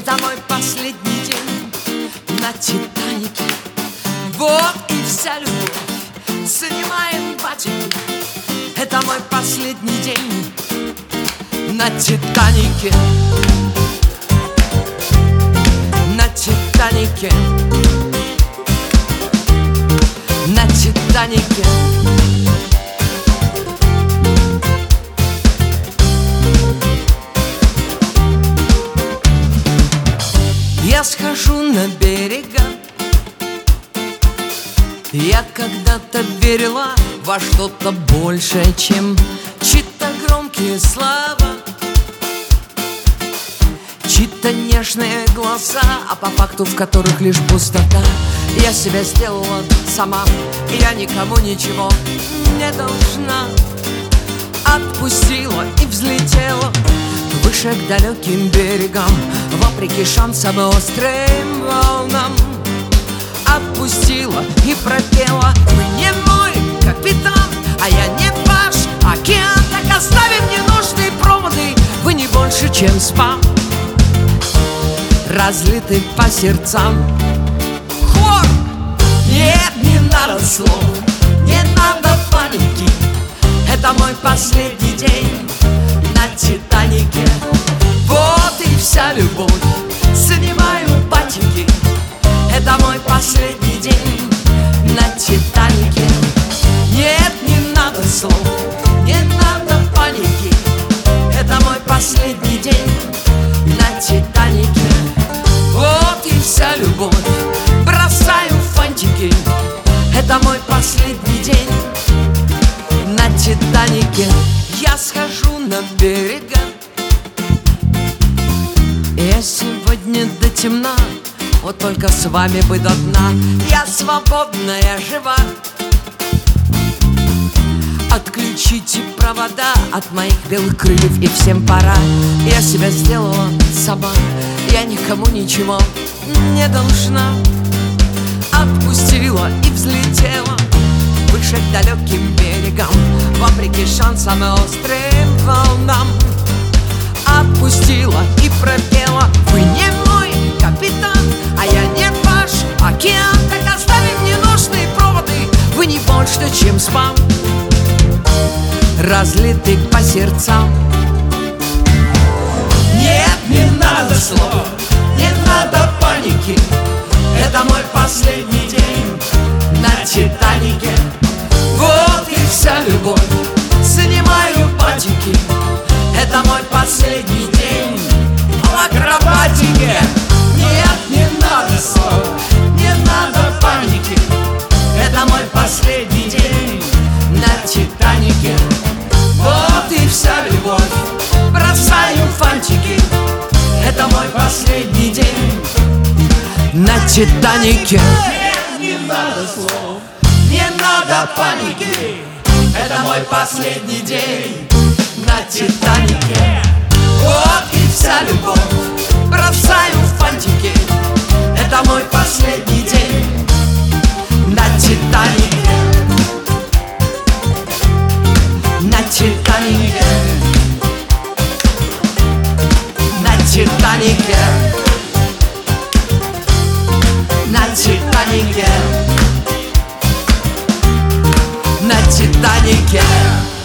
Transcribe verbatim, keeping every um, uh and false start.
Это мой последний день на Титанике. Вот и вся любовь, занимаем батики. Это мой последний день на Титанике. На Титанике. На Титанике. Я схожу на берега. Я когда-то верила во что-то большее, чем чьи-то громкие слова, чьи-то нежные глаза, а по факту в которых лишь пустота. Я себя сделала сама, я никому ничего не должна. Отпустила и взлетела выше к далеким берегам, вопреки шансам и острым волнам. Отпустила и пропела: вы не мой капитан, а я не ваш океан. Так оставим ненужные проводы, вы не больше, чем спам, разлитый по сердцам. Хор! Нет, не надо слов, не надо паники. Это мой последний день на Титанике. Вот и вся любовь, занимаю батики. Это мой последний день на Титанике. Нет, не надо слов, не надо паники. Это мой последний день на Титанике. Вот и вся любовь, бросаю фантики. Это мой последний день на Титанике. Я схожу на берега. Я сегодня до темна, вот только с вами бы до дна. Я свободная, жива. Отключите провода от моих белых крыльев, и всем пора. Я себя сделала сама, я никому ничего не должна. Отпустила и взлетела выше к далеким берегам, вопреки шансам и острым волнам. Отпустила и пропела: вы не мой капитан, а я не ваш океан. Так оставим ненужные проводы, вы не больше, чем спам, разлитый по сердцам. Нет, не надо слов, не надо паники. Это мой последний день на Титанике. Вот и вся любовь, занимаю батики. Это мой последний день в акробатике. Нет, не надо слов, не надо паники. Это мой последний день на Титанике. Вот и вся любовь, бросаю фантики. Это мой последний день на Титанике. Нет, не надо слов, не надо паники. Это мой последний день на Титанике. Вот и вся любовь, бросаю фантики. Это мой последний день на Титанике. На Титанике. На Титанике. На Титанике. На Титанике.